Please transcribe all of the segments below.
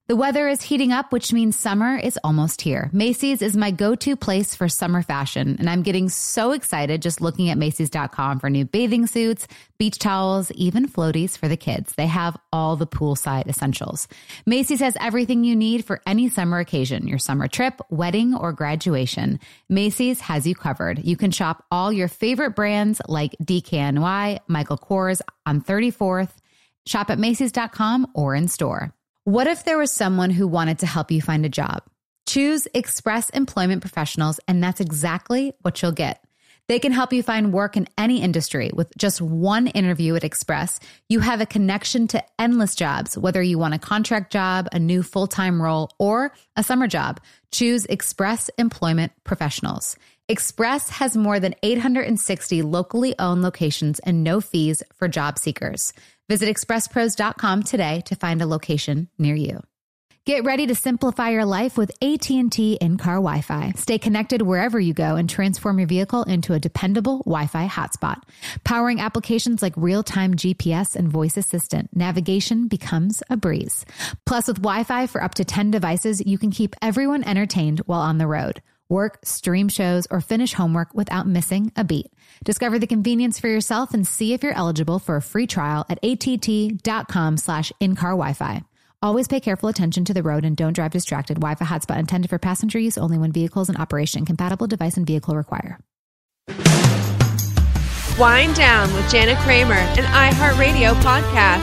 The weather is heating up, which means summer is almost here. Macy's is my go-to place for summer fashion, and I'm getting so excited just looking at Macy's.com for new bathing suits, beach towels, even floaties for the kids. They have all the poolside essentials. Macy's has everything you need for any summer occasion, your summer trip, wedding, or graduation. Macy's has you covered. You can shop all your favorite brands like DKNY, Michael Kors on 34th. Shop at Macy's.com or in store. What if there was someone who wanted to help you find a job? Choose Express Employment Professionals, and that's exactly what you'll get. They can help you find work in any industry. With just one interview at Express, you have a connection to endless jobs, whether you want a contract job, a new full-time role, or a summer job. Choose Express Employment Professionals. Express has more than 860 locally owned locations and no fees for job seekers. Visit expresspros.com today to find a location near you. Get ready to simplify your life with AT&T in-car Wi-Fi. Stay connected wherever you go and transform your vehicle into a dependable Wi-Fi hotspot. Powering applications like real-time GPS and voice assistant, navigation becomes a breeze. Plus, with Wi-Fi for up to 10 devices, you can keep everyone entertained while on the road. Work, stream shows, or finish homework without missing a beat. Discover the convenience for yourself and see if you're eligible for a free trial at att.com/in-car Wi-Fi. Always pay careful attention to the road and don't drive distracted. Wi-Fi hotspot intended for passenger use only when vehicles in operation. Compatible device and vehicle require. Wind Down with Jana Kramer, an iHeartRadio podcast.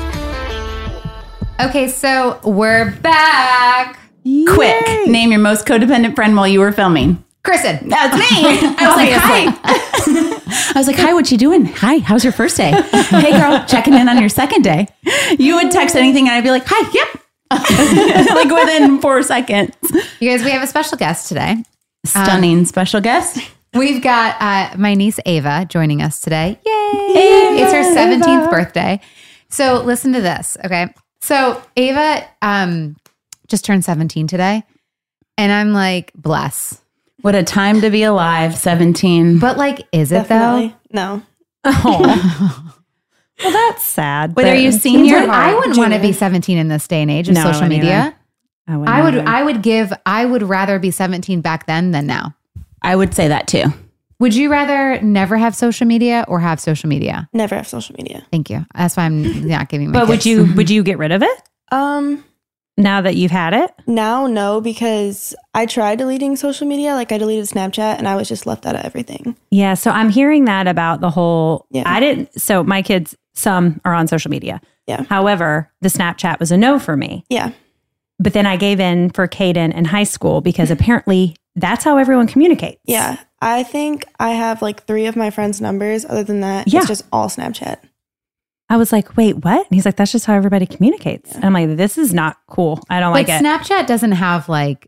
Okay, so we're back. Yay. Quick, name your most codependent friend while you were filming. Kristen. That's me. I was like, hi. I was like, hi, what you doing? Hi, how's your first day? Hey, girl, checking in on your second day. You would text anything and I'd be like, hi, yep. Like within 4 seconds. You guys, we have a special guest today. Stunning special guest. We've got my niece Ava joining us today. Yay! Ava. It's her 17th birthday. So listen to this, okay? So Ava just turned 17 today. And I'm like, bless. What a time to be alive, 17. But like, is it Definitely. though? No. Oh. Well, that's sad. Whether you senior, I wouldn't want to be 17 in this day and age of social media. I would rather be 17 back then than now. I would say that too. Would you rather never have social media or have social media? Never have social media. Thank you. That's why I'm not giving my But kids. would you get rid of it now that you've had it? Now, no, because I tried deleting social media. Like I deleted Snapchat and I was just left out of everything. Yeah. So I'm hearing that about the whole, Yeah. So my kids, some are on social media. Yeah. However, the Snapchat was a no for me. Yeah. But then I gave in for Caden in high school because apparently that's how everyone communicates. Yeah. I think I have like 3 of my friends' numbers. Other than that, Yeah. it's just all Snapchat. I was like, wait, what? And he's like, that's just how everybody communicates. And I'm like, this is not cool. I don't like it. Snapchat doesn't have like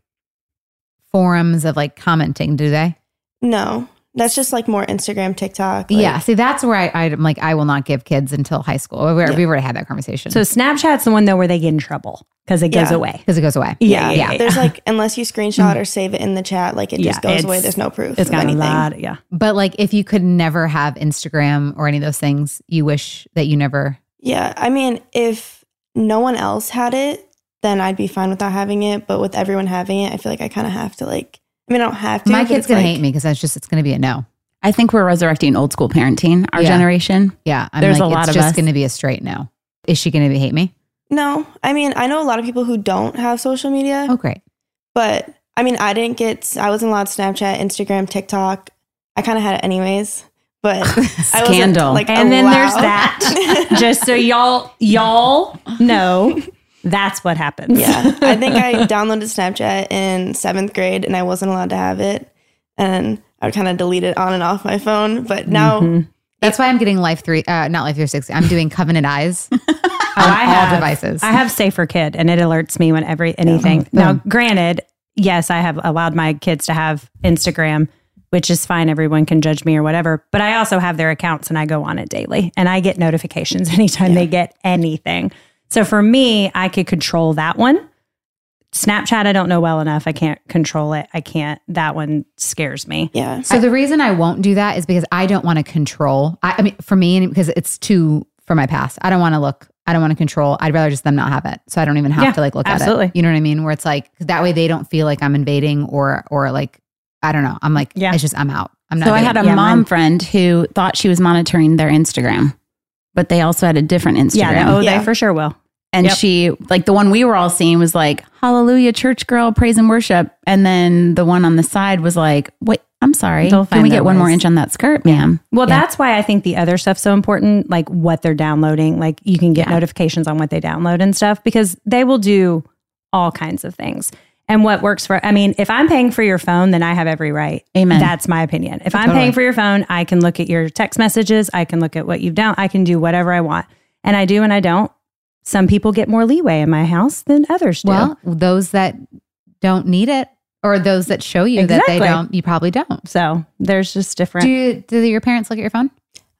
forums of like commenting, do they? No. That's just like more Instagram, TikTok. Like, Yeah. See, that's where I'm like, I will not give kids until high school. We've already had that conversation. So Snapchat's the one though where they get in trouble because it goes Yeah. away. because it goes away. Yeah. There's like, unless you screenshot or save it in the chat, like it just goes away. it's- There's no proof It's of got anything. a lot. Yeah. But like, if you could never have Instagram or any of those things, you wish that you never. Yeah. I mean, if no one else had it, then I'd be fine without having it. But with everyone having it, I feel like I kind of have to like, I mean, I don't have to. My but kid's it's gonna like- hate me because it's gonna be a no. I think we're resurrecting old school parenting, our Yeah. generation. Yeah, There's like, a lot it's of just us. gonna be a straight no. Is she gonna hate me? No. I mean, I know a lot of people who don't have social media, Oh, great. but I mean, I wasn't allowed Snapchat, Instagram, TikTok. I kind of had it anyways, but I wasn't Scandal. like, And then there's allowed. that. Just so y'all know, that's what happens. Yeah. I think I downloaded Snapchat in 7th grade and I wasn't allowed to have it. And I would kind of delete it on and off my phone. But now, That's why I'm getting not Life 360. I'm doing Covenant Eyes on all devices. I have Safer Kid, and it alerts me whenever anything. Now, granted, yes, I have allowed my kids to have Instagram, which is fine. Everyone can judge me or whatever. But I also have their accounts, and I go on it daily, and I get notifications anytime they get anything. So for me, I could control that one. Snapchat, I don't know well enough. I can't control it. That one scares me. yeah. So the reason I won't do that is because I don't want to control. I mean, for me, because it's too for my past. I don't want to look. I don't want to control. I'd rather just them not have it. So I don't even have to like look at it. You know what I mean? Where it's like, that way they don't feel like I'm invading or like, I don't know. I'm like, it's just, I'm out. I'm not. So I had a mom friend who thought she was monitoring their Instagram, but they also had a different Instagram. They for sure will. And she, like the one we were all seeing was like, hallelujah, church girl, praise and worship. And then the one on the side was like, wait, I'm sorry. Can we get one more inch on that skirt, ma'am? Well, that's why I think the other stuff's so important, like what they're downloading. Like you can get notifications on what they download and stuff, because they will do all kinds of things. And what works for, I mean, if I'm paying for your phone, then I have every right. Amen. That's my opinion. If I'm paying for your phone, I can look at your text messages. I can look at what you've done. I can do whatever I want. And I do and I don't. Some people get more leeway in my house than others do. Well, those that don't need it, or those that show you that they don't, you probably don't. So there's just different. Do your parents look at your phone?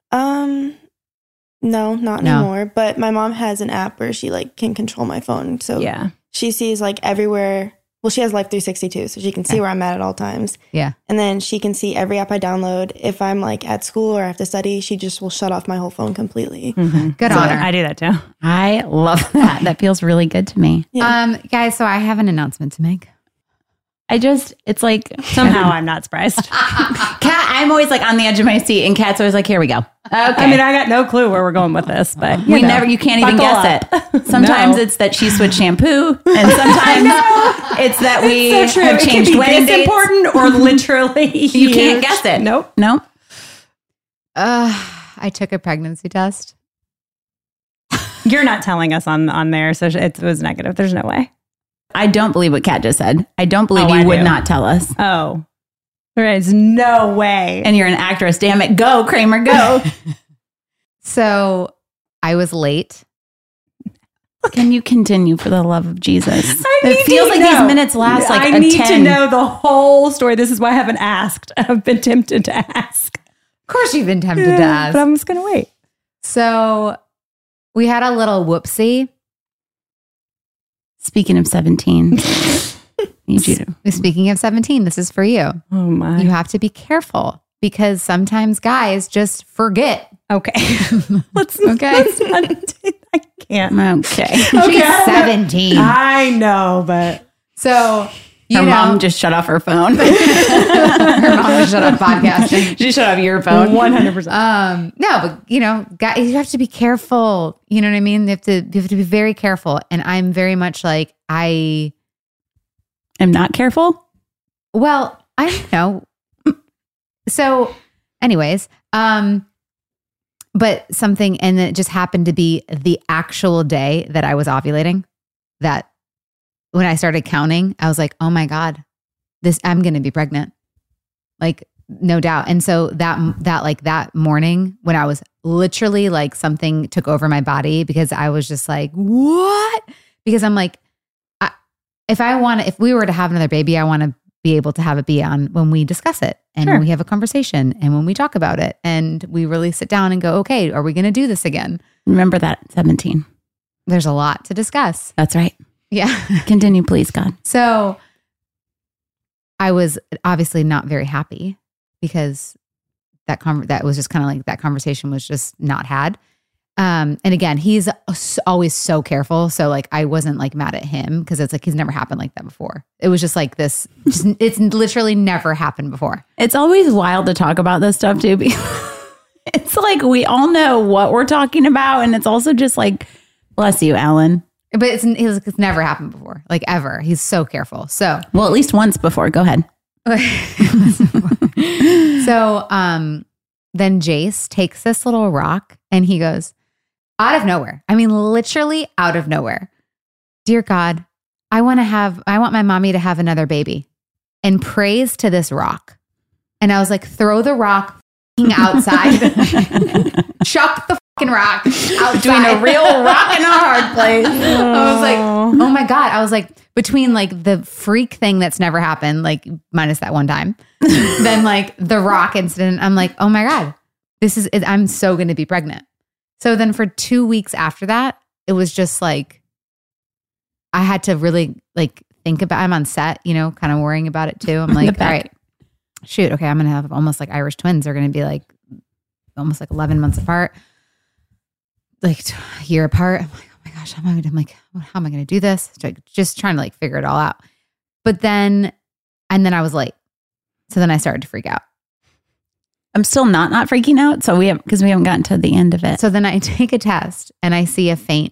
No, not anymore. But my mom has an app where she like can control my phone. So she sees like everywhere. Well, she has Life 362, so she can see where I'm at all times. Yeah. And then she can see every app I download. If I'm like at school or I have to study, she just will shut off my whole phone completely. Mm-hmm. Good on her. I do that too. I love that. That feels really good to me. Yeah. Guys, so I have an announcement to make. It's like somehow I'm not surprised. Kat, I'm always like on the edge of my seat, and Kat's always like, here we go. Okay. I mean, I got no clue where we're going with this, but you can't even guess it. Sometimes it's that she switched shampoo, and sometimes it's that we have changed wedding dates. Important or literally you can't guess it. Nope. I took a pregnancy test. You're not telling us on there, so it was negative. There's no way. I don't believe what Kat just said. I don't believe you would not tell us. Oh, there is no way. And you're an actress. Damn it. Go, Kramer, go. So I was late. Can you continue for the love of Jesus? It feels like these minutes last like I need to know the whole story. This is why I haven't asked. I've been tempted to ask. Of course you've been tempted to ask. But I'm just going to wait. So we had a little whoopsie. Speaking of 17, Speaking of 17, this is for you. Oh my. You have to be careful because sometimes guys just forget. Okay. Let's not, I can't. Okay. She's 17. I know, but. So, her mom just shut off her phone. Her mom just shut off podcasting. She shut off your phone. 100%. No, but guys, you have to be careful. You know what I mean? You have to be very careful. And I'm very much like, I am not careful. Well, I don't know. So anyways, but something, and it just happened to be the actual day that I was ovulating, that when I started counting, I was like, oh my God, I'm going to be pregnant. Like, no doubt. And so that morning when I was literally like something took over my body, because I was just like, what? Because I'm like, if we were to have another baby, I want to be able to have it be on when we discuss it and when we have a conversation and when we talk about it and we really sit down and go, okay, are we going to do this again? Remember that 17. There's a lot to discuss. That's right. Yeah. Continue, please, God. So I was obviously not very happy because that was just kind of like that conversation was just not had. And again, he's always so careful. So like, I wasn't like mad at him because it's like, he's never happened like that before. It was just like this, it's literally never happened before. It's always wild to talk about this stuff too. It's like, we all know what we're talking about. And it's also just like, bless you, Alan. But it's never happened before, like ever. He's so careful. So, well, at least once before. Go ahead. So, then Jace takes this little rock and he goes, out of nowhere. I mean, literally out of nowhere. Dear God, I want my mommy to have another baby, and prays to this rock. And I was like, throw the rock outside. Chuck the fucking rock outside. Doing a real rock in a hard place. I was like, oh my God. I was like, between like the freak thing that's never happened, like minus that one time, then like the rock incident, I'm like, oh my God, I'm so going to be pregnant. So then for 2 weeks after that, it was just like, I had to really like think about, I'm on set, kind of worrying about it too. I'm like, all right, shoot. Okay. I'm going to have almost like Irish twins. They're going to be like almost like 11 months apart. like a year apart. I'm like, oh my gosh, how am I going to do this? Just trying to like figure it all out. But then I was late. So then I started to freak out. I'm still not freaking out. So because we haven't gotten to the end of it. So then I take a test and I see a faint,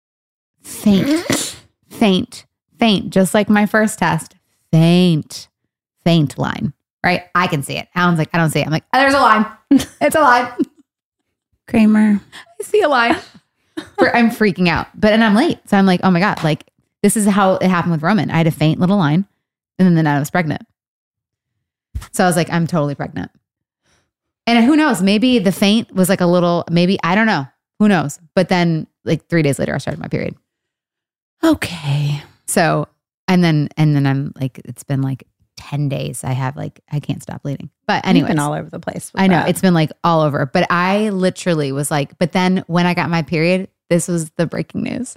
just like my first test, faint line, right? I can see it. Alan's like, I don't see it. I'm like, oh, there's a line. It's a line. Kramer. I see a line. I'm freaking out, and I'm late. So I'm like, oh my God, like this is how it happened with Roman. I had a faint little line and then I was pregnant. So I was like, I'm totally pregnant. And who knows, maybe the faint was like a little, maybe, I don't know. Who knows? But then like 3 days later, I started my period. Okay. So, and then I'm like, it's been like 10 days. I can't stop bleeding. But anyways. You've been all over the place. I know. It's been like all over. But I literally was like, but then when I got my period, this was the breaking news.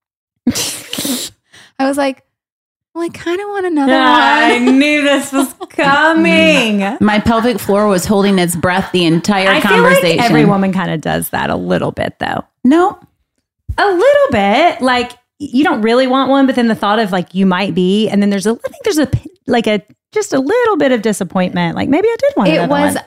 I was like, well, I kind of want another one. I knew this was coming. My pelvic floor was holding its breath the entire conversation. Feel like every woman kind of does that a little bit, though. No. A little bit. Like, you don't really want one, but then the thought of like, you might be, and then I think there's just a little bit of disappointment. Like, maybe I did want another one.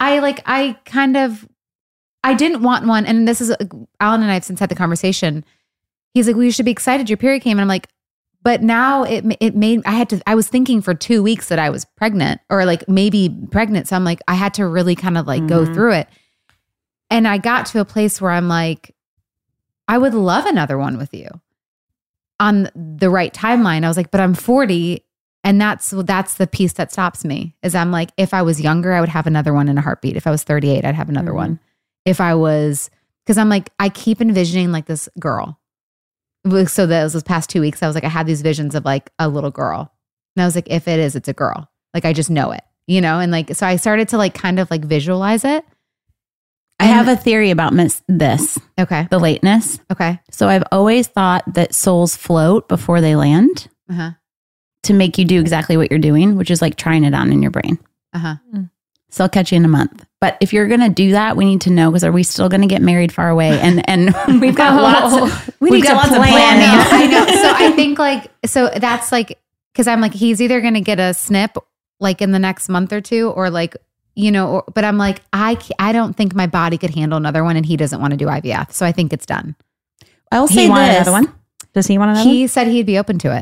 I didn't want one. And this is, Alan and I have since had the conversation. He's like, well, you should be excited. Your period came. And I'm like, but now I was thinking for 2 weeks that I was pregnant or like maybe pregnant. So I'm like, I had to really kind of like go through it. And I got to a place where I'm like, I would love another one with you on the right timeline. I was like, but I'm 40. And that's the piece that stops me is I'm like, if I was younger, I would have another one in a heartbeat. If I was 38, I'd have another one. If I was, because I'm like, I keep envisioning like this girl. So those past 2 weeks, I was like, I had these visions of like a little girl. And I was like, if it is, it's a girl. Like, I just know it, And like, so I started to like kind of like visualize it. I have a theory about this. Okay. The lateness. Okay. So I've always thought that souls float before they land to make you do exactly what you're doing, which is like trying it on in your brain. So I'll catch you in a month. But if you're going to do that, we need to know, because are we still going to get married far away? And we've got lots of planning. I know. So I think like, so that's like, because I'm like, he's either going to get a snip like in the next month or two, or like, but I'm like, I don't think my body could handle another one, and he doesn't want to do IVF. So I think it's done. I will say he wanted another one. Does he want another one? He said he'd be open to it.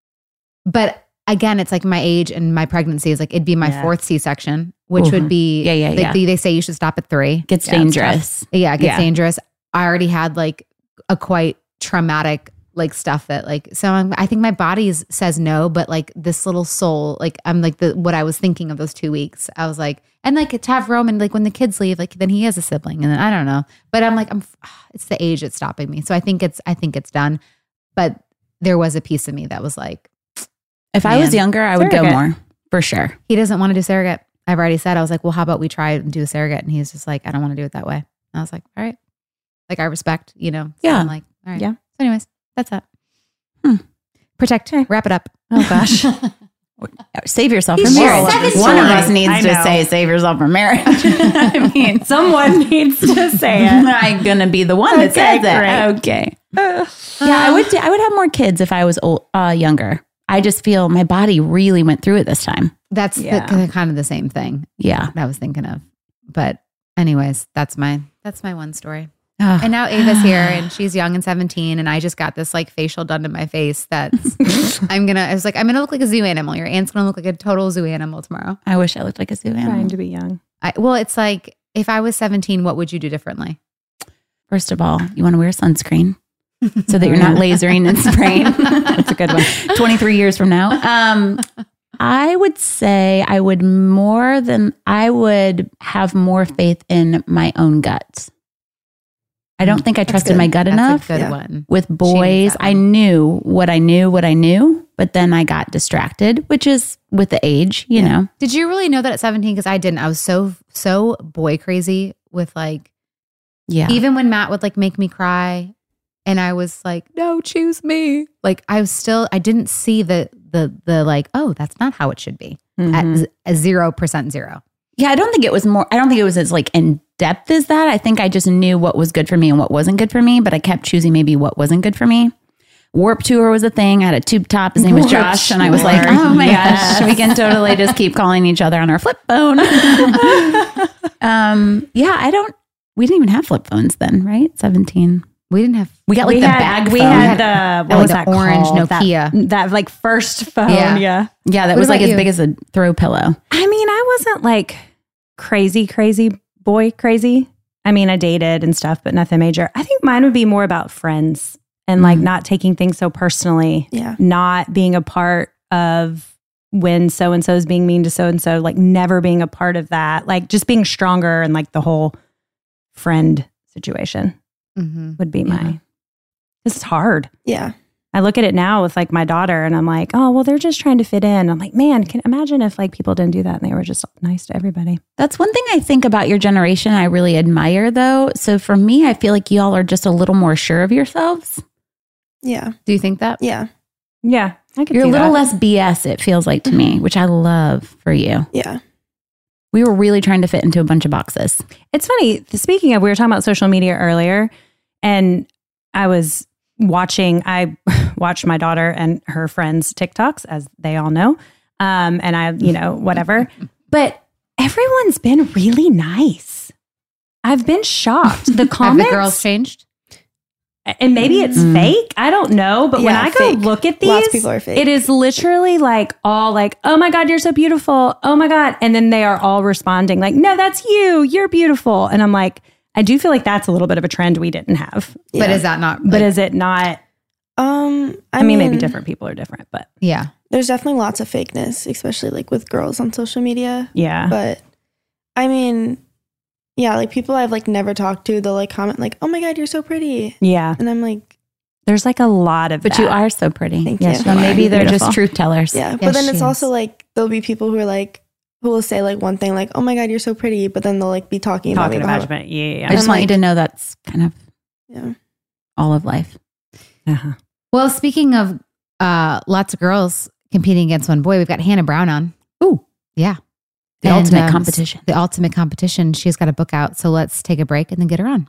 But again, it's like my age and my pregnancy is like, it'd be my fourth C-section, which would be, they say you should stop at 3. Gets dangerous. It gets dangerous. I already had like a quite traumatic like stuff that like, so I think my body says no, but like this little soul, like I'm like what I was thinking of those 2 weeks. I was like, and like to have Roman, like when the kids leave, like then he has a sibling, and then I don't know, but I'm like, it's the age that's stopping me. So I think it's done. But there was a piece of me that was like, if I was younger, I would go more for sure. He doesn't want to do surrogate. I've already said, I was like, well, how about we try and do a surrogate? And he's just like, I don't want to do it that way. And I was like, all right. Like, I respect, So I'm like, all right. Yeah. So anyways, that's that. Protect. Wrap it up. Oh gosh. Save yourself for marriage. One of us needs to say save yourself for marriage. I mean, someone needs to say it. I'm going to be the one that says it. Okay. I would have more kids if I was younger. I just feel my body really went through it this time. That's kind of the same thing. Yeah. I was thinking of. But anyways, that's my one story. Oh. And now Ava's here, and she's young and 17, and I just got this like facial done to my face that's I'm going to look like a zoo animal. Your aunt's going to look like a total zoo animal tomorrow. I wish I looked like a zoo animal. Trying to be young. Well, it's like, if I was 17, what would you do differently? First of all, you want to wear sunscreen so that you're not lasering and spraying. That's a good one. 23 years from now. I would say I would have more faith in my own gut. I don't think I trusted my gut enough. That's a good one. With boys, I knew what I knew, but then I got distracted, which is with the age, you know. Did you really know that at 17? Because I didn't. I was so boy crazy with like, even when Matt would like make me cry, and I was like, no, choose me. Like I didn't see the like, oh, that's not how it should be at 0% zero. Yeah, I don't think it was as like in depth as that. I think I just knew what was good for me and what wasn't good for me, but I kept choosing maybe what wasn't good for me. Warped Tour was a thing. I had a tube top. His name was Josh. And I was like, oh my gosh, we can totally just keep calling each other on our flip phone. We didn't even have flip phones then, right? 17. We didn't have. We got the bag phone. We had the, what was that orange called? Nokia. That like first phone. Yeah. Yeah, that was like as big as a throw pillow. I mean, I wasn't like crazy boy crazy. I mean, I dated and stuff, but nothing major. I think mine would be more about friends and like not taking things so personally. Yeah. Not being a part of when so-and-so is being mean to so-and-so, like never being a part of that. Like just being stronger and like the whole friend situation would be my, this is hard. Yeah. I look at it now with like my daughter and I'm like, oh, well, they're just trying to fit in. I'm like, man, can imagine if like people didn't do that and they were just nice to everybody. That's one thing I think about your generation I really admire though. So for me, I feel like y'all are just a little more sure of yourselves. Yeah. Do you think that? Yeah. Yeah. I could You're a see little that. less BS, it feels like to me, which I love for you. Yeah. We were really trying to fit into a bunch of boxes. It's funny. Speaking of, we were talking about social media earlier and I watched my daughter and her friends' TikToks, as they all know. And I, whatever. But everyone's been really nice. I've been shocked. The comments. Have the girls changed? And maybe it's fake. I don't know. But when I go look at these, lots of people are fake. It is literally like all like, oh my God, you're so beautiful. Oh my God. And then they are all responding like, no, that's you. You're beautiful. And I'm like, I do feel like that's a little bit of a trend we didn't have. Yeah. But is that not? But is it not? I mean, maybe different people are different, but yeah. There's definitely lots of fakeness, especially like with girls on social media. Yeah. But I mean, yeah, like people I've like never talked to, they'll like comment like, oh my God, you're so pretty. Yeah. And I'm like, there's like a lot of But you are so pretty. Thank you. So maybe they're just truth tellers. Yeah. But then it's also like, there'll be people who are like, who will say like one thing like, oh my God, you're so pretty. But then they'll like be talking about it. Yeah. I just want you to know that's kind of all of life. Uh-huh. Well, speaking of lots of girls competing against one boy, we've got Hannah Brown on. Ooh. Yeah. The ultimate competition. The ultimate competition. She's got a book out. So let's take a break and then get her on.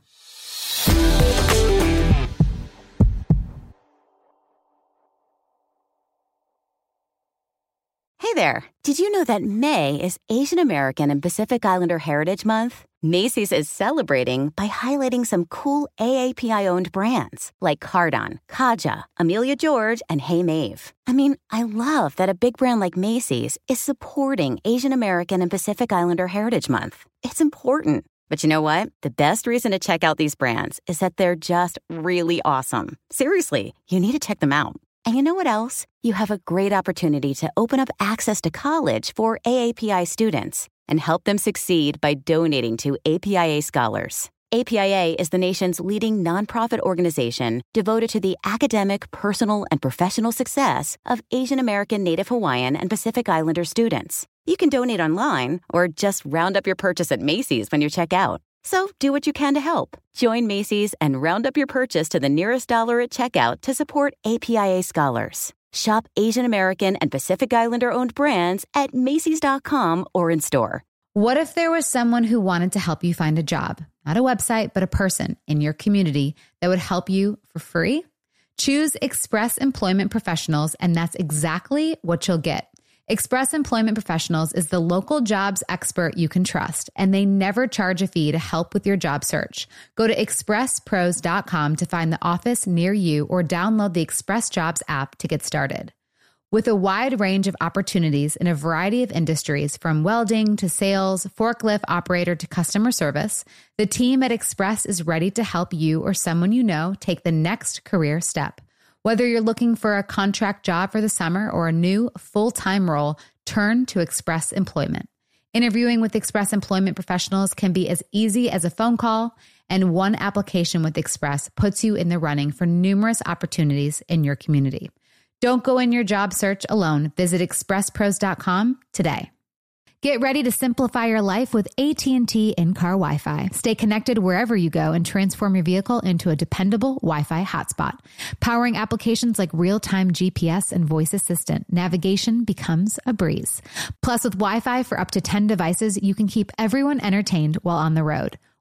Hey there. Did you know that May is Asian American and Pacific Islander Heritage Month? Macy's is celebrating by highlighting some cool AAPI-owned brands like Cardon, Kaja, Amelia George, and Hey Mave. I mean, I love that a big brand like Macy's is supporting Asian American and Pacific Islander Heritage Month. It's important. But you know what? The best reason to check out these brands is that they're just really awesome. Seriously, you need to check them out. And you know what else? You have a great opportunity to open up access to college for AAPI students and help them succeed by donating to APIA Scholars. APIA is the nation's leading nonprofit organization devoted to the academic, personal, and professional success of Asian American, Native Hawaiian, and Pacific Islander students. You can donate online or just round up your purchase at Macy's when you check out. So do what you can to help. Join Macy's and round up your purchase to the nearest dollar at checkout to support APIA Scholars. Shop Asian American and Pacific Islander-owned brands at Macy's.com or in store. What if there was someone who wanted to help you find a job? Not a website, but a person in your community that would help you for free? Choose Express Employment Professionals, and that's exactly what you'll get. Express Employment Professionals is the local jobs expert you can trust, and they never charge a fee to help with your job search. Go to expresspros.com to find the office near you or download the Express Jobs app to get started. With a wide range of opportunities in a variety of industries, from welding to sales, forklift operator to customer service, the team at Express is ready to help you or someone you know take the next career step. Whether you're looking for a contract job for the summer or a new full-time role, turn to Express Employment. Interviewing with Express Employment Professionals can be as easy as a phone call, and one application with Express puts you in the running for numerous opportunities in your community. Don't go in your job search alone. Visit expresspros.com today. Get ready to simplify your life with AT&T in-car Wi-Fi. Stay connected wherever you go and transform your vehicle into a dependable Wi-Fi hotspot. Powering applications like real-time GPS and voice assistant, navigation becomes a breeze. Plus, with Wi-Fi for up to 10 devices, you can keep everyone entertained while on the road.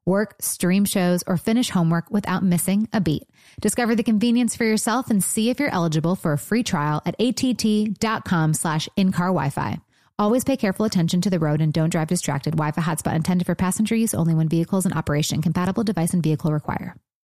work, stream shows, or finish homework without missing a beat. Discover the convenience for yourself and see if you're eligible for a free trial at att.com/in-car Wi-Fi. Always pay careful attention to the road and don't drive distracted. Wi-Fi hotspot intended for passenger use only when vehicles in operation. Compatible device and vehicle require.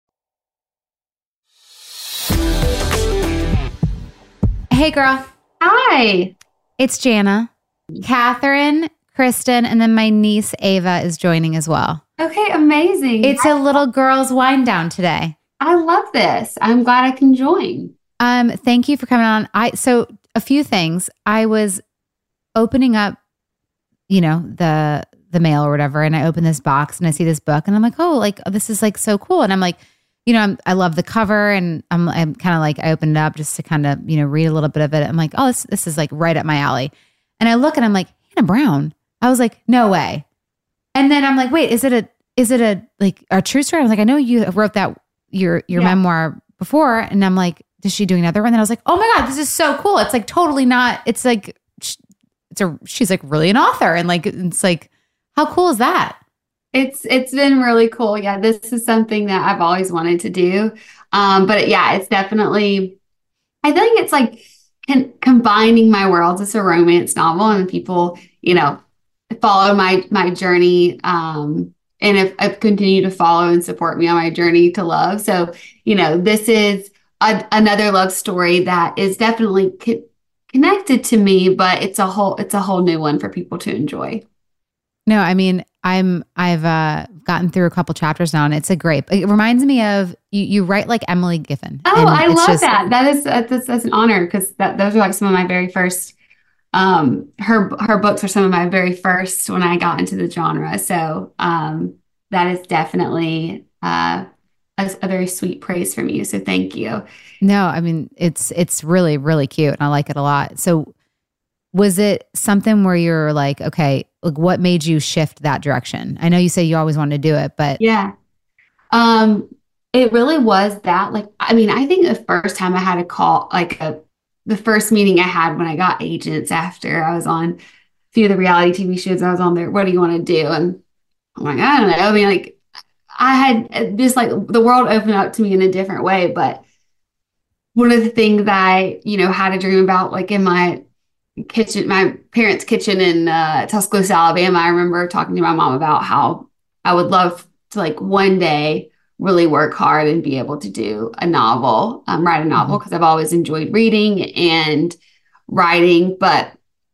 Hey, girl. Hi. It's Jana, Catherine, Kristen, and then my niece Ava is joining as well. Okay, amazing. It's a little girls' wind down today. I love this. I'm glad I can join. Thank you for coming on. So a few things. I was opening up, the mail or whatever, and I open this box and I see this book, and I'm like, oh, like this is like so cool. And I'm like, I love the cover, and I'm kind of like, I opened it up just to kind of read a little bit of it. I'm like, oh, this is like right up my alley. And I look and I'm like, Hannah Brown. I was like, no way. And then I'm like, wait, is it a like a true story? I was like, I know you wrote that your memoir before. And I'm like, is she doing another one? And then I was like, oh my God, this is so cool. It's like totally not, it's like, she's like really an author. And like, it's like, how cool is that? It's been really cool. Yeah. This is something that I've always wanted to do. But yeah, it's definitely, I think it's like combining my worlds. It's a romance novel, and people, follow my journey, and have continued to follow and support me on my journey to love. So, this is another love story that is definitely connected to me, but it's a whole new one for people to enjoy. No, I mean, I've gotten through a couple chapters now, and it reminds me of you write like Emily Giffin. Oh, I love that. That's an honor, because those are like some of my very first. Her books are some of my very first when I got into the genre. So that is definitely a very sweet praise from you. So thank you. No, I mean, it's really, really cute, and I like it a lot. So was it something where you're like, okay, like what made you shift that direction? I know you say you always wanted to do it, but yeah, it really was that. Like, I mean, I think the first time I had a call, the first meeting I had when I got agents after I was on a few of the reality TV shows I was on there, what do you want to do? And I'm like, I don't know. I mean, like, I had just like the world opened up to me in a different way. But one of the things that I, had a dream about, like in my kitchen, my parents' kitchen in Tuscaloosa, Alabama, I remember talking to my mom about how I would love to like one day really work hard and be able to do a novel, write a novel, because I've always enjoyed reading and writing. But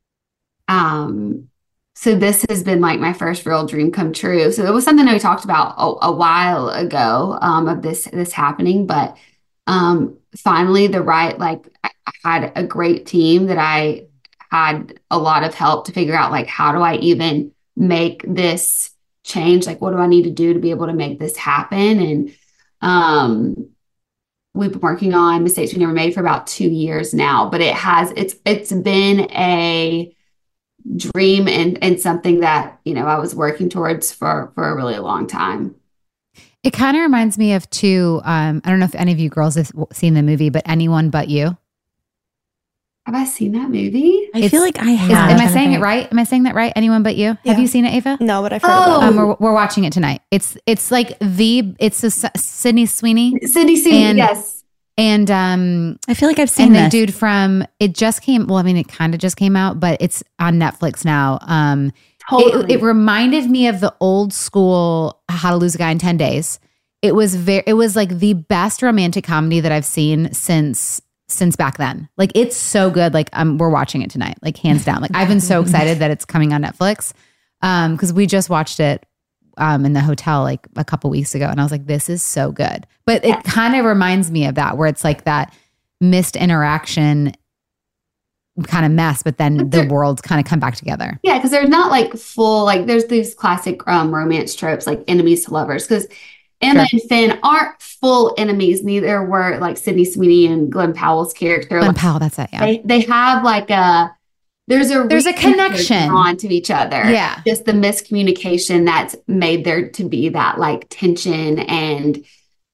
so this has been like my first real dream come true. So it was something that we talked about a while ago, of this happening. But finally, I had a great team that I had a lot of help to figure out, like, how do I even make this change? Like, what do I need to do to be able to make this happen? And we've been working on Mistakes We Never Made for about 2 years now, but it's been a dream and something that, I was working towards for a really long time. It kind of reminds me of I don't know if any of you girls have seen the movie, but Anyone But You. Have I seen that movie? I feel like I have. Am I saying it right? Am I saying that right? Anyone But You? Yeah. Have you seen it, Ava? No, but I've heard about it. We're watching it tonight. It's like it's a Sydney Sweeney. Yes. And I feel like I've seen the dude from it just came. Well, I mean, it kind of just came out, but it's on Netflix now. Totally. It reminded me of the old school How to Lose a Guy in 10 Days. It was like the best romantic comedy that I've seen since back then. Like, it's so good. Like, we're watching it tonight, like hands down. Like, I've been so excited that it's coming on Netflix. Because we just watched it in the hotel like a couple weeks ago, and I was like, this is so good. But it kind of reminds me of that, where it's like that missed interaction kind of mess, but then the worlds kind of come back together. Yeah, because they're not like full, like there's these classic romance tropes like enemies to lovers, because Emma and Finn aren't full enemies. Neither were like Sydney Sweeney and Glenn Powell's character. Glenn Powell, that's it. Yeah, they have like there's a connection on to each other. Yeah, just the miscommunication that's made there to be that like tension, and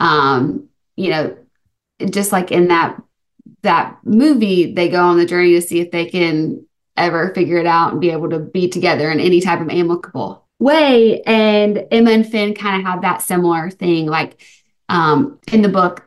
just like in that movie, they go on the journey to see if they can ever figure it out and be able to be together in any type of amicable way. And Emma and Finn kind of have that similar thing. Like in the book,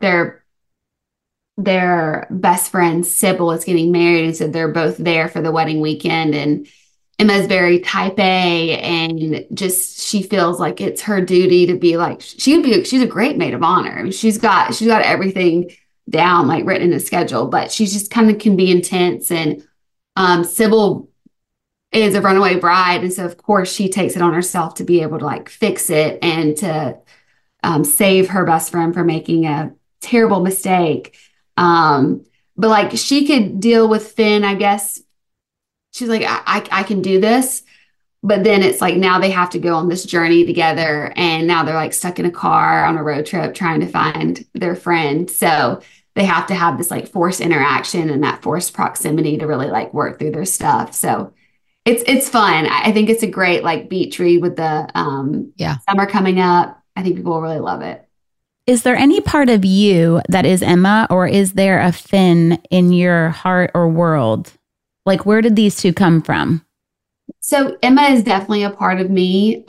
their best friend Sybil is getting married, and so they're both there for the wedding weekend. And Emma's very type A, and just she feels like it's her duty to be like she's a great maid of honor. I mean, she's got everything down, like written in a schedule, but she just kind of can be intense. And Sybil is a runaway bride, and so of course she takes it on herself to be able to like fix it and to save her best friend from making a terrible mistake. But like she could deal with Finn, I guess. She's like, I can do this. But then it's like now they have to go on this journey together. And now they're like stuck in a car on a road trip trying to find their friend. So they have to have this like forced interaction and that forced proximity to really like work through their stuff. So it's fun. I think it's a great like beach read with the summer coming up. I think people will really love it. Is there any part of you that is Emma, or is there a Finn in your heart or world? Like, where did these two come from? So Emma is definitely a part of me.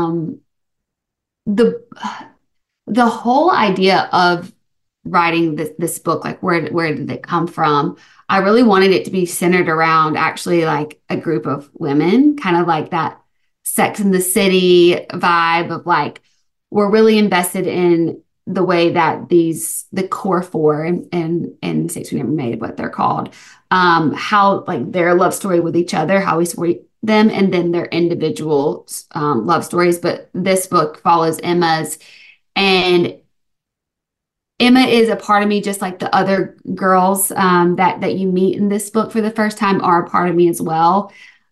The whole idea of writing this book, like where did it come from? I really wanted it to be centered around actually like a group of women, kind of like that Sex and the City vibe of like, we're really invested in the way that the core four and Six We Never Made, what they're called, how like their love story with each other, how we support them, and then their individual love stories. But this book follows Emma's, and Emma is a part of me, just like the other girls that you meet in this book for the first time are a part of me as well.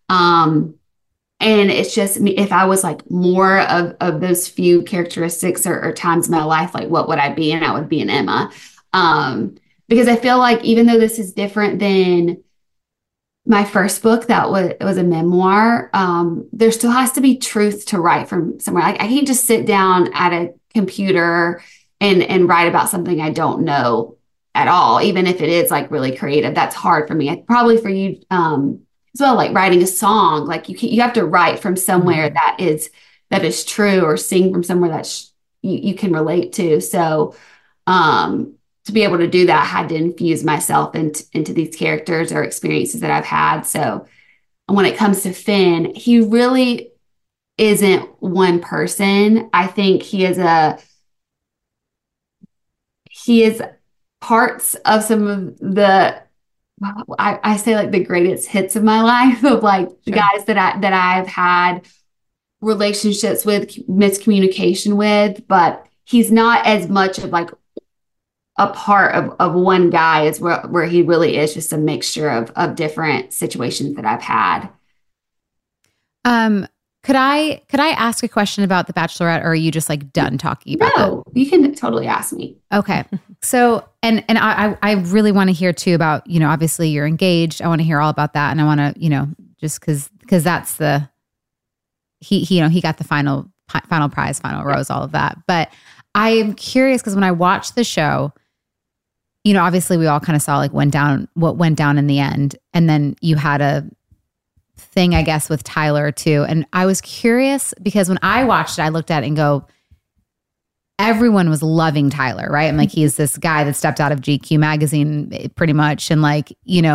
And it's just me, if I was like more of those few characteristics or times in my life, like what would I be? And I would be an Emma. Because I feel like even though this is different than my first book, that was a memoir, there still has to be truth to write from somewhere. Like I can't just sit down at a computer and write about something I don't know at all, even if it is like really creative. That's hard for me. Probably for you as well, like writing a song, like you have to write from somewhere that is true, or sing from somewhere that you can relate to. So to be able to do that, I had to infuse myself into these characters or experiences that I've had. So when it comes to Finn, he really isn't one person. I think he is parts of some of the, I say like the greatest hits of my life, of like the guys that I've had relationships with, miscommunication with, but he's not as much of like a part of one guy as where he really is just a mixture of different situations that I've had. Could I ask a question about The Bachelorette, or are you just like done talking about it? No, you can totally ask me. Okay. So, and I really want to hear too about, obviously you're engaged. I want to hear all about that. And I want to, just cause that's he got the final prize, final rose, all of that. But I am curious because when I watched the show, obviously we all kind of saw like what went down in the end. And then you had a thing, I guess, with Tyler too. And I was curious because when I watched it, I looked at it and go, everyone was loving Tyler, right? I'm like, he's this guy that stepped out of GQ magazine pretty much. And like,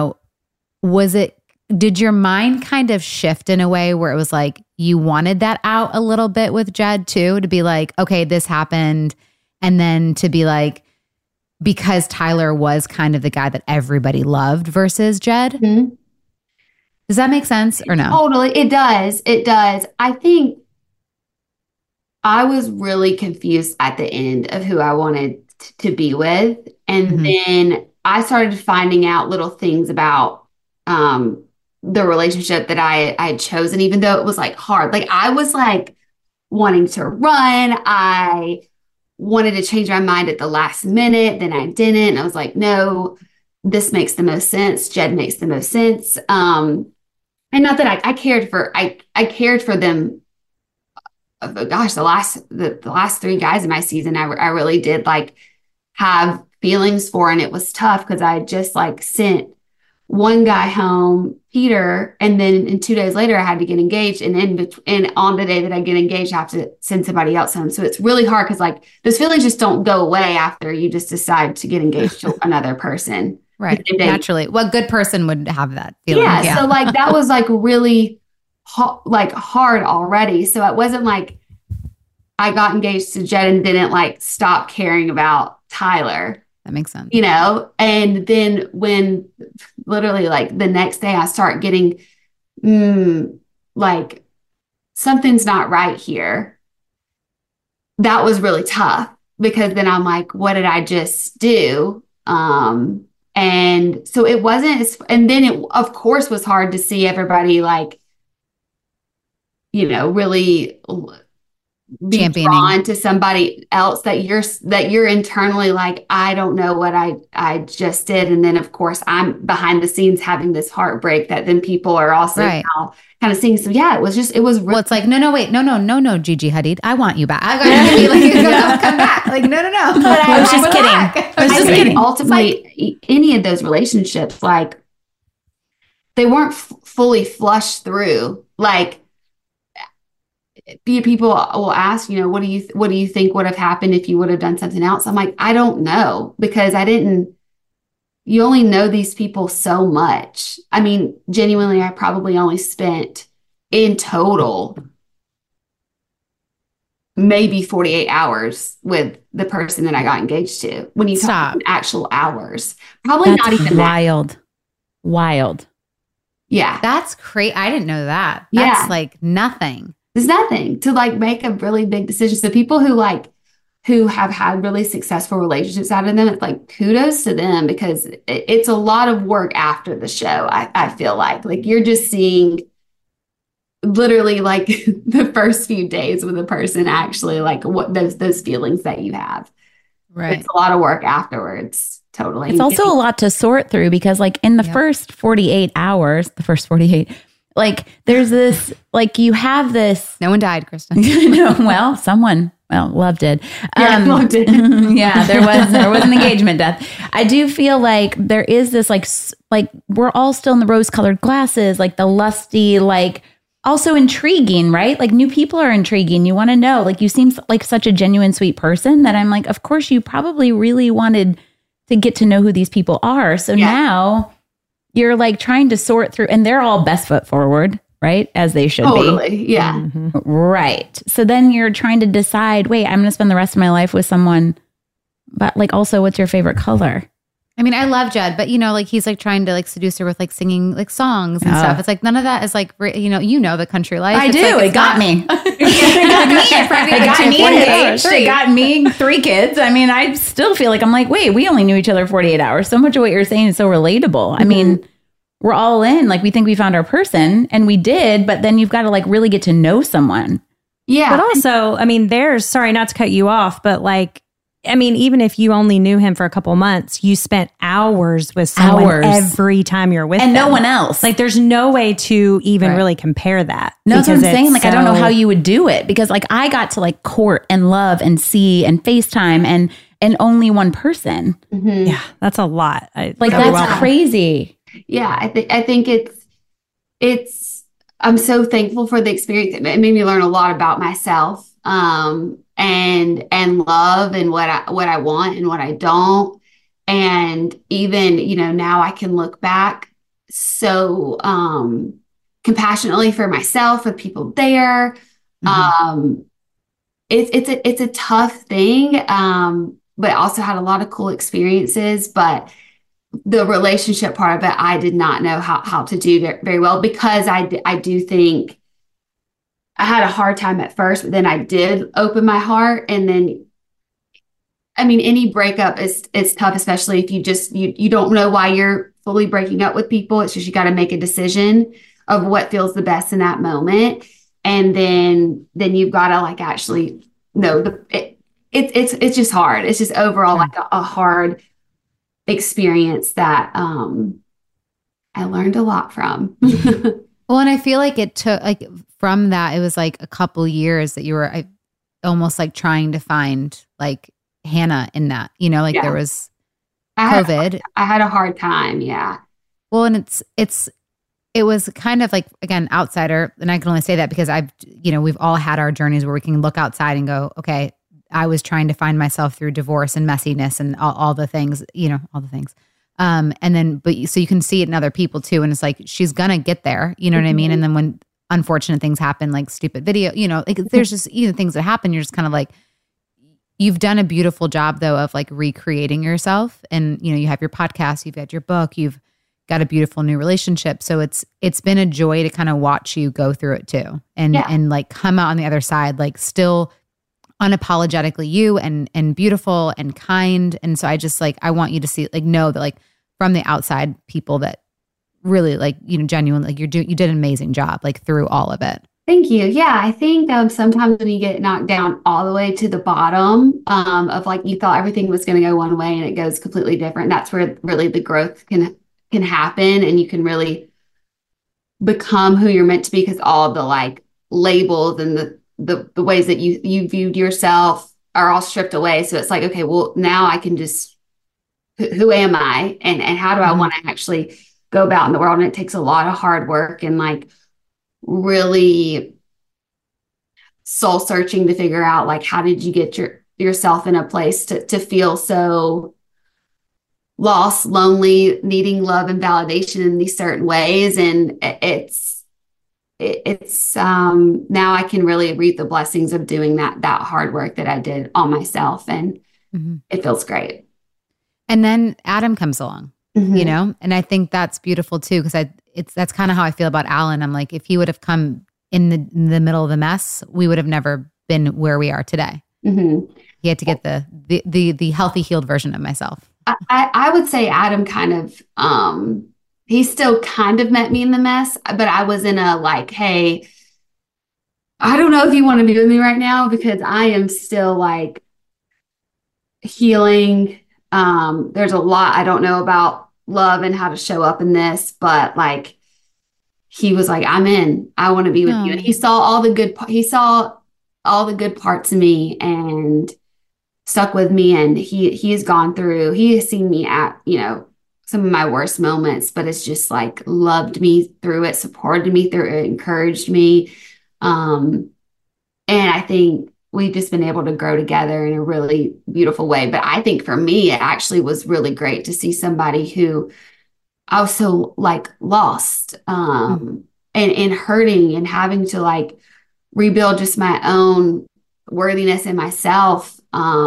did your mind kind of shift in a way where it was like, you wanted that out a little bit with Jed too, to be like, okay, this happened. And then to be like, because Tyler was kind of the guy that everybody loved versus Jed. Mm-hmm. Does that make sense or no? Totally. It does. It does. I think I was really confused at the end of who I wanted to be with. And then I started finding out little things about the relationship that I had chosen, even though it was like hard. Like I was like wanting to run. I wanted to change my mind at the last minute. Then I didn't. I was like, no, this makes the most sense. Jed makes the most sense. And not that I cared for, I cared for them. Gosh, the last three guys in my season, I really did like have feelings for, and it was tough because I just like sent one guy home, Peter, and then 2 days later I had to get engaged, and on the day that I get engaged, I have to send somebody else home. So it's really hard because like those feelings just don't go away after you just decide to get engaged to another person. Right. Naturally. What good person would have that feeling? Yeah. So like that was like really hard already. So it wasn't like I got engaged to Jed and didn't like stop caring about Tyler. That makes sense. You know, and then when literally like the next day I start getting like something's not right here. That was really tough because then I'm like, what did I just do? And so it wasn't, and then it of course was hard to see everybody like, you know, really be drawn to somebody else that you're internally like, I don't know what I just did. And then of course I'm behind the scenes having this heartbreak that then people are also now kind of seeing. So yeah, it was really, well, it's like, no, Gigi Hadid, I want you back. I got to be like, come back. Like, no. But I was just kidding. I was just kidding. Ultimately, any of those relationships, like they weren't fully flushed through. Like, people will ask, you know, what do you think would have happened if you would have done something else? I'm like, I don't know, because you only know these people so much. I mean, genuinely, I probably only spent in total maybe 48 hours with the person that I got engaged to. When you talk actual hours, probably That's not even wild. Yeah. That's crazy. I didn't know that. That's like nothing. There's nothing to like make a really big decision. So people who have had really successful relationships out of them, it's like kudos to them, because it's a lot of work after the show. I feel like you're just seeing literally like the first few days with a person, actually like what those feelings that you have. Right. It's a lot of work afterwards. Totally. It's also a lot to sort through, because like in the first 48 hours, like there's this, like you have this. No one died, Kristen. No, well, someone, love did. Love did. Yeah, there was an engagement death. I do feel like there is this like we're all still in the rose-colored glasses, like the lusty, like also intriguing, right? Like new people are intriguing. You want to know, like you seem like such a genuine, sweet person that I'm like, of course you probably really wanted to get to know who these people are. So now you're like trying to sort through, and they're all best foot forward, right? As they should be. Yeah. Mm-hmm. Right. So then you're trying to decide, wait, I'm going to spend the rest of my life with someone, but like also what's your favorite color? I mean, I love Jed, but you know, like he's like trying to like seduce her with like singing like songs and stuff. It's like none of that is like, you know the country life. I do. Like, it got me. It got me 3 kids. I mean, I still feel like I'm like, wait, we only knew each other 48 hours. So much of what you're saying is so relatable. I mean, we're all in, like we think we found our person, and we did, but then you've got to like really get to know someone. Yeah. But also, I mean, sorry not to cut you off, but like, I mean, even if you only knew him for a couple months, you spent hours with someone every time you're with and them. No one else. Like, there's no way to even really compare that. No, that's what I'm saying. Like, I don't know how you would do it, because like I got to like court and love and see and FaceTime and only one person. Mm-hmm. Yeah, that's a lot. That's crazy. Yeah, I think it's. I'm so thankful for the experience. It made me learn a lot about myself. And love and what I want and what I don't. And even, you know, now I can look back so compassionately for myself, for people there. Mm-hmm. It's a tough thing, but also had a lot of cool experiences. But the relationship part of it, I did not know how to do very well, because I do think I had a hard time at first, but then I did open my heart. And then, I mean, any breakup is tough, especially if you don't know why you're fully breaking up with people. It's just, you got to make a decision of what feels the best in that moment. And then you've got to like actually know it's just hard. It's just overall like a hard experience that I learned a lot from. Well, and I feel like it took like from that, it was like a couple years that you were almost like trying to find like Hannah in that, you know, like there was COVID. I had a hard time. Yeah. Well, and it was kind of like, again, outsider. And I can only say that because we've all had our journeys where we can look outside and go, okay, I was trying to find myself through divorce and messiness and all the things, all the things. And then, so you can see it in other people too. And it's like, she's going to get there, you know what I mean? And then when unfortunate things happen, like stupid video, like there's just things that happen. You're just kind of like, you've done a beautiful job though, of like recreating yourself. And, you have your podcast, you've got your book, you've got a beautiful new relationship. So it's been a joy to kind of watch you go through it too. And like come out on the other side, like still unapologetically you and beautiful and kind. And so I just like, I want you to see, like, know that like from the outside people that really like, genuinely, like you did an amazing job, like through all of it. Thank you. Yeah, I think sometimes when you get knocked down all the way to the bottom of like you thought everything was going to go one way and it goes completely different, that's where really the growth can happen and you can really become who you're meant to be, because all the like labels and the ways that you viewed yourself are all stripped away. So it's like, okay, well, now I can just, who am I and how do I want to actually go about in the world? And it takes a lot of hard work and like really soul searching to figure out like, how did you get yourself in a place to feel so lost, lonely, needing love and validation in these certain ways. And it's now I can really reap the blessings of doing that hard work that I did on myself. And it feels great. And then Adam comes along, and I think that's beautiful too. Cause that's kind of how I feel about Alan. I'm like, if he would have come in the middle of the mess, we would have never been where we are today. He had to get the healthy, healed version of myself. I would say Adam kind of, he still kind of met me in the mess, but I was in a like, hey, I don't know if you want to be with me right now because I am still like healing. There's a lot I don't know about love and how to show up in this, but like, he was like, I'm in, I want to be with you. And he saw all the good parts of me and stuck with me. And he has gone through, he has seen me at, some of my worst moments, but it's just like loved me through it, supported me through it, encouraged me. And I think we've just been able to grow together in a really beautiful way. But I think for me, it actually was really great to see somebody who I was so like lost and hurting and having to like rebuild just my own worthiness in myself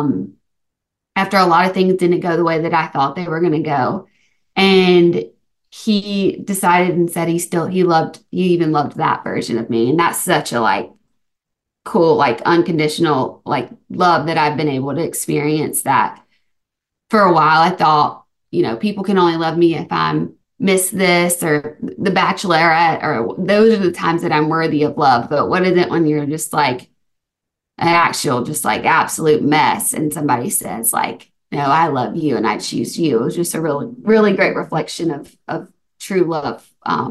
after a lot of things didn't go the way that I thought they were going to go. And he decided and said he even loved that version of me. And that's such a like cool, like unconditional, like love that I've been able to experience. That for a while I thought, people can only love me if I'm Miss This or The Bachelorette, or those are the times that I'm worthy of love. But what is it when you're just like an actual, just like absolute mess and somebody says like, no, I love you and I choose you. It was just a really, really great reflection of true love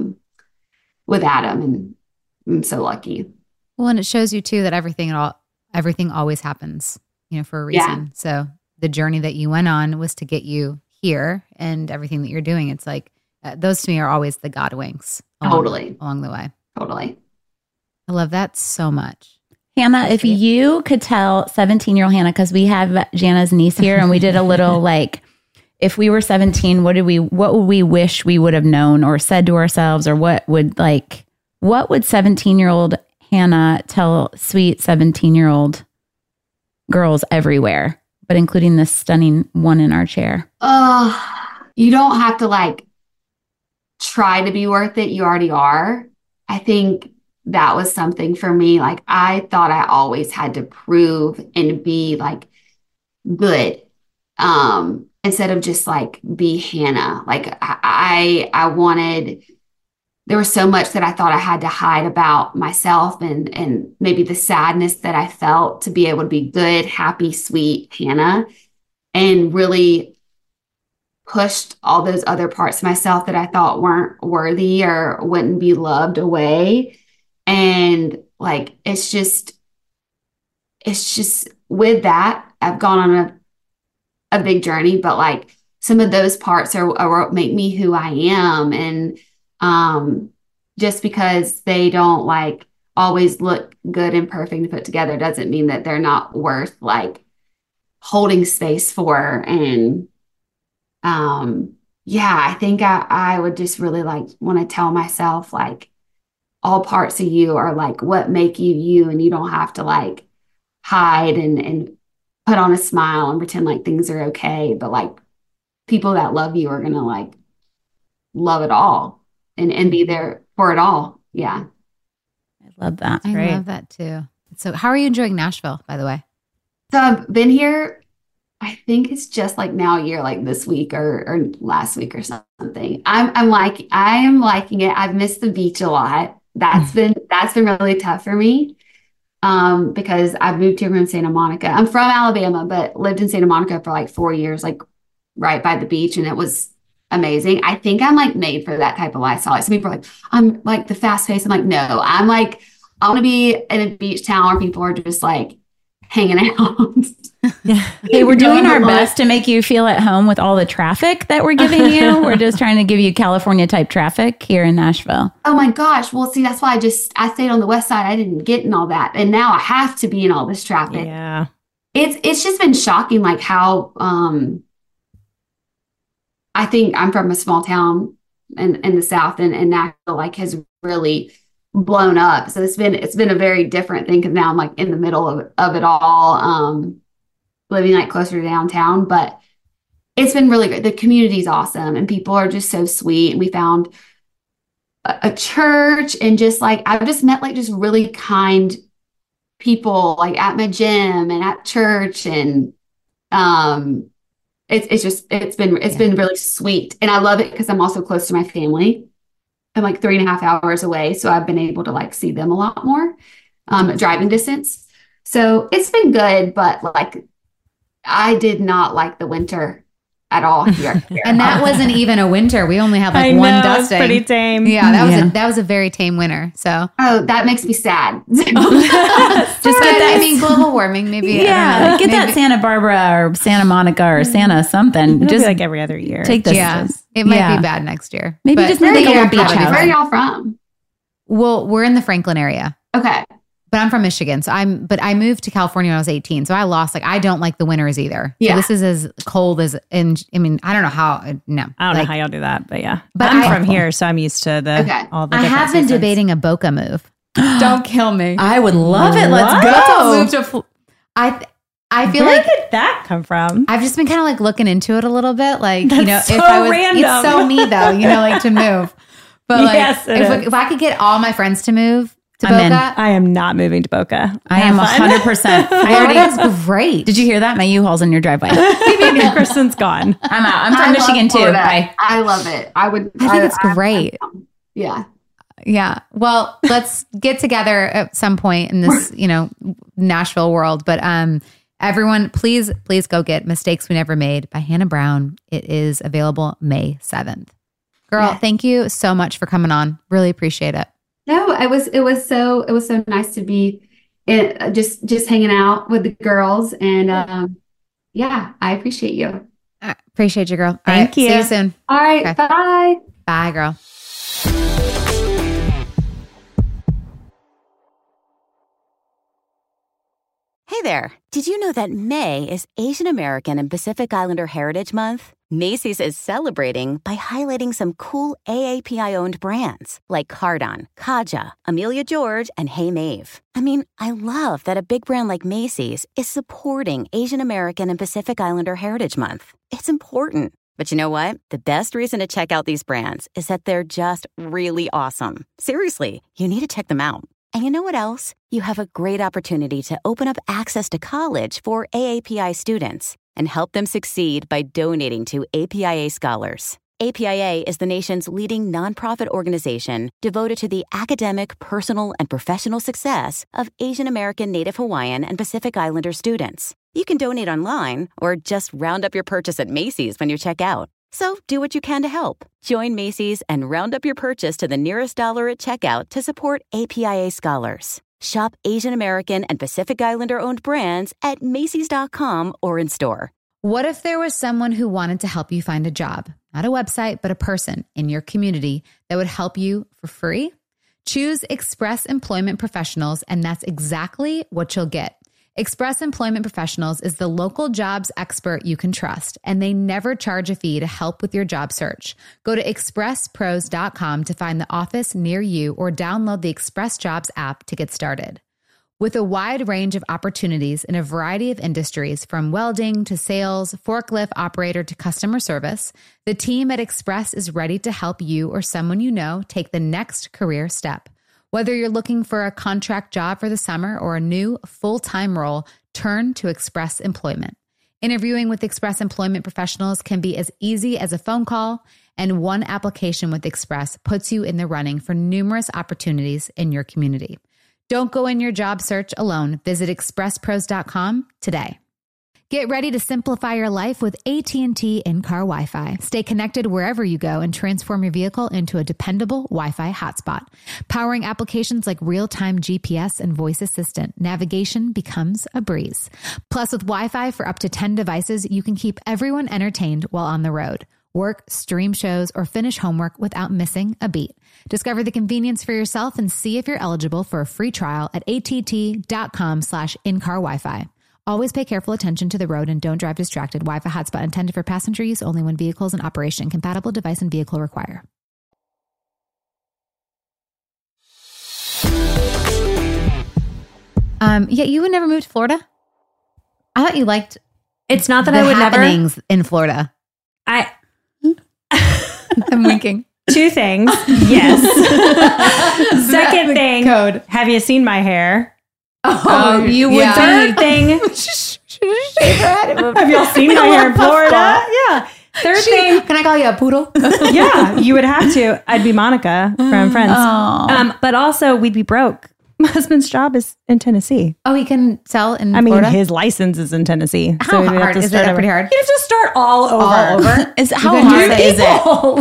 with Adam. And I'm so lucky. Well, and it shows you too that everything always happens, for a reason. Yeah. So the journey that you went on was to get you here, and everything that you're doing, it's like, those to me are always the God winks along the way. Totally. I love that so much. Hannah, if you could tell 17-year-old Hannah, because we have Jana's niece here and we did a little like, if we were 17, what would we wish we would have known or said to ourselves, or what would 17-year-old Hannah tell sweet 17-year-old girls everywhere, but including this stunning one in our chair? You don't have to like try to be worth it. You already are. I think that was something for me. Like I thought I always had to prove and be like good. Instead of just like be Hannah. Like I wanted, there was so much that I thought I had to hide about myself and maybe the sadness that I felt, to be able to be good, happy, sweet Hannah, and really pushed all those other parts of myself that I thought weren't worthy or wouldn't be loved away. And like, it's just with that, I've gone on a big journey, but like some of those parts are what make me who I am. And just because they don't like always look good and perfect and put together doesn't mean that they're not worth like holding space for. And I think I would just really like want to tell myself like all parts of you are like what make you you, and you don't have to like hide and put on a smile and pretend like things are okay. But like people that love you are going to like love it all and be there for it all. Yeah. I love that. I love that too. So how are you enjoying Nashville, by the way? So I've been here, I think it's just like now a year, like this week or last week or something. I am liking it. I've missed the beach a lot. That's been really tough for me. Because I've moved here from Santa Monica. I'm from Alabama, but lived in Santa Monica for like 4 years, like right by the beach. And it was amazing. I think I'm like made for that type of lifestyle. Like some people are like, I'm like the fast pace. I'm like, no, I'm like, I want to be in a beach town where people are just like hanging out. Hey, we're doing our best to make you feel at home with all the traffic that we're giving you. We're just trying to give you California type traffic here in Nashville. Oh my gosh. Well, see, that's why I stayed on the west side. I didn't get in all that. And now I have to be in all this traffic. Yeah. It's just been shocking, like how, I think I'm from a small town in the South, and Nashville like has really blown up. So it's been a very different thing, because now I'm like in the middle of it all, living like closer to downtown. But it's been really good. The community's awesome, and people are just so sweet. And we found a church, and just like I've just met like just really kind people like at my gym and at church, and it's been really sweet. And I love it because I'm also close to my family. I'm like 3.5 hours away. So I've been able to like see them a lot more, driving distance. So it's been good, but like I did not like the winter at all here. And that wasn't even a winter. We only had like one dusting. It was pretty tame. Yeah, that was a very tame winter. So that makes me sad. Just get that. I mean, global warming, maybe. Yeah, get that Santa Barbara or Santa Monica or Santa something. Just like every other year. Take this. Yeah, it might be bad next year. Maybe just make a little beach house. Where are y'all from? Well, we're in the Franklin area. Okay. But I'm from Michigan. But I moved to California when I was 18. So I don't like the winters either. Yeah. So this is as cold as I don't know how, no. I don't know how y'all do that, but yeah. But I'm from here, so I'm used to all the I have been seasons. debating a Boca move. Don't kill me. I would love it. Let's go. Let's move to I feel Where like did that come from? I've just been kind of like looking into it a little bit. Like, That's so if I was, random. it's so me though, like to move. But like, Yes, if I could get all my friends to move to I'm in. Boca, I am not moving to Boca. I am 100%. Florida's great. Did you hear that? My U-Haul's in your driveway. Kristen's gone. I'm out. I'm from Michigan too. Bye. I love it. I think it's great. Yeah. Yeah. Well, let's get together at some point in this, Nashville world. But everyone, please go get Mistakes We Never Made by Hannah Brown. It is available May 7th. Girl, Thank you so much for coming on. Really appreciate it. No, it was so nice to be just hanging out with the girls, and I appreciate you. Appreciate you, girl. Thank you. See you soon. All right, Okay. bye. Bye, girl. Hey there. Did you know that May is Asian American and Pacific Islander Heritage Month? Macy's is celebrating by highlighting some cool AAPI-owned brands like Cardon, Kaja, Amelia George, and Hey Mave. I mean, I love that a big brand like Macy's is supporting Asian American and Pacific Islander Heritage Month. It's important. But you know what? The best reason to check out these brands is that they're just really awesome. Seriously, you need to check them out. And you know what else? You have a great opportunity to open up access to college for AAPI students and help them succeed by donating to APIA Scholars. APIA is the nation's leading nonprofit organization devoted to the academic, personal, and professional success of Asian American, Native Hawaiian, and Pacific Islander students. You can donate online or just round up your purchase at Macy's when you check out. So do what you can to help. Join Macy's and round up your purchase to the nearest dollar at checkout to support APIA Scholars. Shop Asian American and Pacific Islander owned brands at Macys.com or in store. What if there was someone who wanted to help you find a job? Not a website, but a person in your community that would help you for free? Choose Express Employment Professionals, and that's exactly what you'll get. Express Employment Professionals is the local jobs expert you can trust, and they never charge a fee to help with your job search. Go to expresspros.com to find the office near you or download the Express Jobs app to get started. With a wide range of opportunities in a variety of industries, from welding to sales, forklift operator to customer service, the team at Express is ready to help you or someone you know take the next career step. Whether you're looking for a contract job for the summer or a new full-time role, turn to Express Employment. Interviewing with Express Employment Professionals can be as easy as a phone call, and one application with Express puts you in the running for numerous opportunities in your community. Don't go in your job search alone. Visit expresspros.com today. Get ready to simplify your life with AT&T in-car Wi-Fi. Stay connected wherever you go and transform your vehicle into a dependable Wi-Fi hotspot. Powering applications like real-time GPS and voice assistant, navigation becomes a breeze. Plus, with Wi-Fi for up to 10 devices, you can keep everyone entertained while on the road. Work, stream shows, or finish homework without missing a beat. Discover the convenience for yourself and see if you're eligible for a free trial at att.com/in-car Wi-Fi. Always pay careful attention to the road and don't drive distracted. Wi-Fi hotspot intended for passenger use only when vehicles in operation. Compatible device and vehicle require. Yeah, you would never move to Florida? I thought you liked It's not that I would never. happenings in Florida. I'm winking. Two things. Yes. Second thing. Code. Have you seen my hair? Oh, you would. Yeah. Third thing. Have y'all seen my hair in Florida? Yeah. Third thing. Can I call you a poodle? Yeah, you would have to. I'd be Monica from Friends. But also, we'd be broke. My husband's job is in Tennessee. Oh, he can sell in I mean, Florida? his license is in Tennessee. How hard? Is it pretty hard? You have to start all over. How hard is it? How hard is it?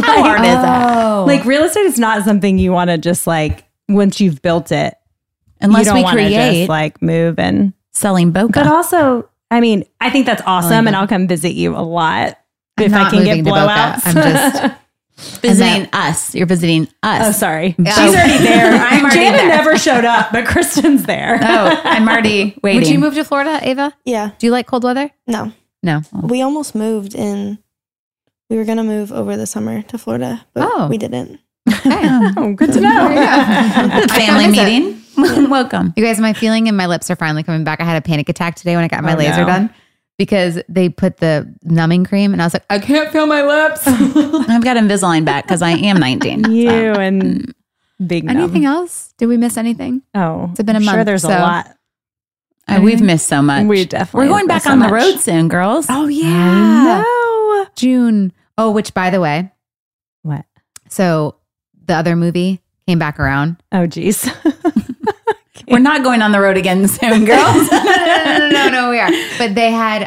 Like, real estate is not something you want to just like, once you've built it. Unless you we don't create just like move and selling Boca. But also, I mean, I think that's awesome, and I'll come visit you a lot if I can get blowouts. I'm just visiting us. You're visiting us. Oh, sorry. She's already there. I'm already Jana there. never showed up, but Kristen's there. Oh, I'm already waiting. Would you move to Florida, Ava? Yeah. Do you like cold weather? No. No. We almost moved in. We were going to move over the summer to Florida, but we didn't. Okay. Oh, good to know. Family meeting. Welcome. You guys, my feeling and my lips are finally coming back. I had a panic attack today when I got my laser done because they put the numbing cream and I was like, I can't feel my lips. I've got Invisalign back because I am 19. And big numb. Anything else? Did we miss anything? Oh, it's been a month. Sure, there's a lot. We've missed so much. We definitely. We're going back on the road soon, girls. Oh yeah, I know. June. Oh, which by the way, what? So the other movie came back around. Oh, geez. We're not going on the road again soon, girls. No, we are. But they had.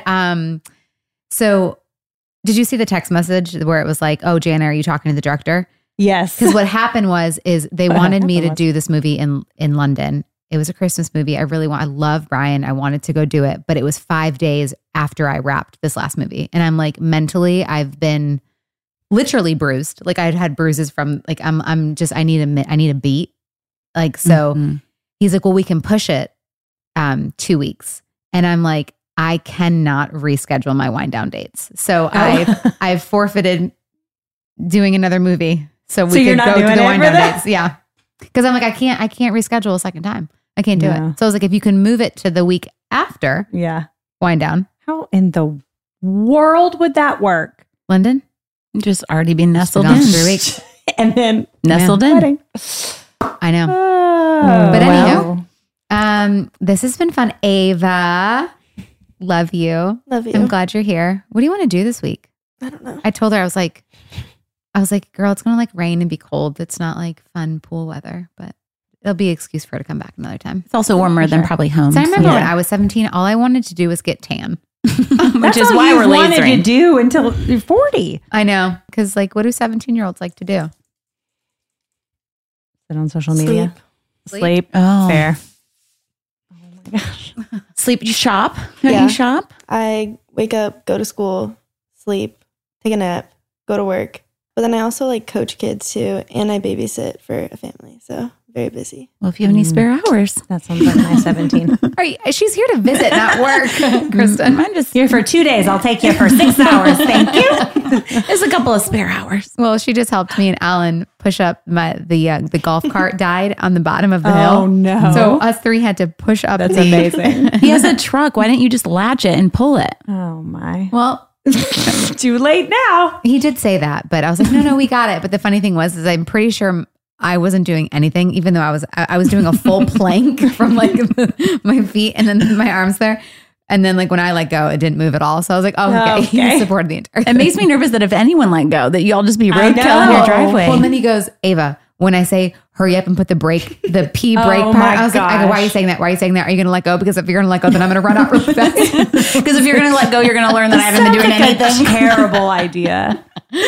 So, did you see the text message where it was like, "Oh, Jana, are you talking to the director?" Yes. Because what happened is they wanted me to do this movie in London. It was a Christmas movie. I love Brian. I wanted to go do it, but it was 5 days after I wrapped this last movie, and I'm like, mentally, I've been literally bruised. Like I'd had bruises from like I'm just I need a beat. Like so. Mm-hmm. He's like, well, we can push it 2 weeks. And I'm like, I cannot reschedule my wind down dates. So I've forfeited doing another movie. So we could go to the wind down dates. Yeah. Because I'm like, I can't reschedule a second time. I can't do it. So I was like, if you can move it to the week after wind down. How in the world would that work? London? Just already been nestled in 3 weeks. And then nestled in. I know. Oh, but anyhow, this has been fun. Ava, love you. Love you. I'm glad you're here. What do you want to do this week? I don't know. I told her, I was like, girl, it's going to like rain and be cold. It's not like fun pool weather, but it'll be an excuse for her to come back another time. It's also warmer than probably home. So I remember when I was 17, all I wanted to do was get tan. Which is why we're wanted to do until you're 40. I know. Because like, what do 17-year-olds like to do? Sit on social media. Sleep. Oh. Fair. Oh my gosh. Sleep. You shop? Yeah. You shop? I wake up, go to school, sleep, take a nap, go to work. But then I also like coach kids too, and I babysit for a family. So very busy. Well, if you have any spare hours. That sounds like my 17. She's here to visit, not work, Kristen. I'm just here for 2 days. I'll take you for 6 hours. Thank you. There's a couple of spare hours. Well, she just helped me and Alan push up the golf cart died on the bottom of the hill. Oh, no. So us three had to push up. That's amazing. He has a truck. Why didn't you just latch it and pull it? Oh, my. Well, too late now. He did say that, but I was like, no, we got it. But the funny thing was, is I'm pretty sure I wasn't doing anything, even though I was doing a full plank from like my feet and then my arms there. And then like when I let go, it didn't move at all. So I was like, okay. He supported the entire thing. It makes me nervous that if anyone let go, that you all just be roadkill in your driveway. Well, and then he goes, Ava, when I say hurry up and put the P brake part, I was like, why are you saying that? Why are you saying that? Are you going to let go? Because if you're going to let go, then I'm going to run out really fast. Because if you're going to let go, you're going to learn that I haven't been doing anything. Terrible idea.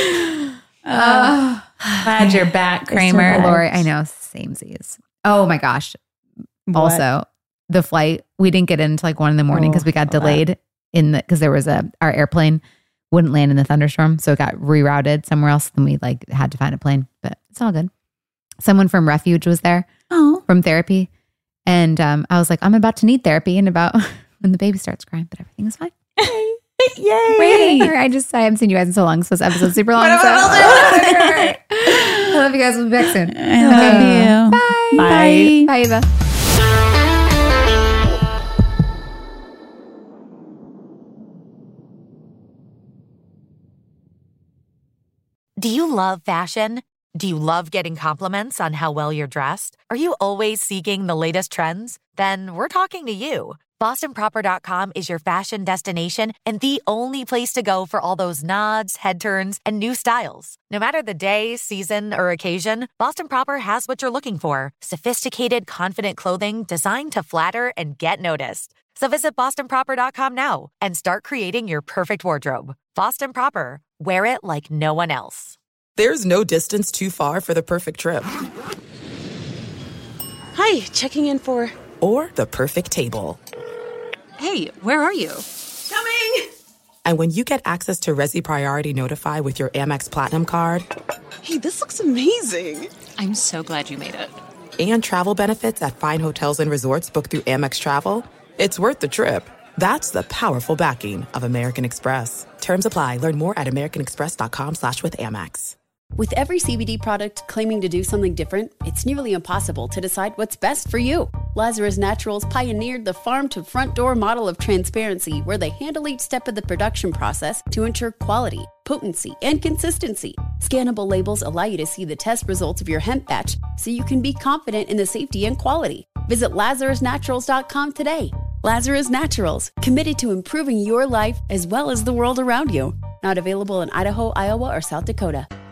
Glad you're back, Kramer. Lori, I know, samesies. Oh my gosh. What? Also, the flight, we didn't get in until like 1 a.m. because we got delayed because there was our airplane wouldn't land in the thunderstorm. So it got rerouted somewhere else. Then we like had to find a plane, but it's all good. Someone from Refuge was there from therapy. And I was like, I'm about to need therapy in about when the baby starts crying, but everything is fine. Yay. Wait, I haven't seen you guys in so long. So this episode's super long. I love you guys. We'll be back soon. I love you. Bye. Bye, Eva. Do you love fashion? Do you love getting compliments on how well you're dressed? Are you always seeking the latest trends? Then we're talking to you. BostonProper.com is your fashion destination and the only place to go for all those nods, head turns, and new styles. No matter the day, season, or occasion, Boston Proper has what you're looking for. Sophisticated, confident clothing designed to flatter and get noticed. So visit BostonProper.com now and start creating your perfect wardrobe. Boston Proper. Wear it like no one else. There's no distance too far for the perfect trip. Hi, checking in for... Or the perfect table. Hey, where are you? Coming! And when you get access to Resi Priority Notify with your Amex Platinum card... Hey, this looks amazing. I'm so glad you made it. And travel benefits at fine hotels and resorts booked through Amex Travel, it's worth the trip. That's the powerful backing of American Express. Terms apply. Learn more at americanexpress.com/withAmex. With every CBD product claiming to do something different, it's nearly impossible to decide what's best for you. Lazarus Naturals pioneered the farm-to-front-door model of transparency, where they handle each step of the production process to ensure quality, potency, and consistency. Scannable labels allow you to see the test results of your hemp batch, so you can be confident in the safety and quality. Visit LazarusNaturals.com today. Lazarus Naturals, committed to improving your life as well as the world around you. Not available in Idaho, Iowa, or South Dakota.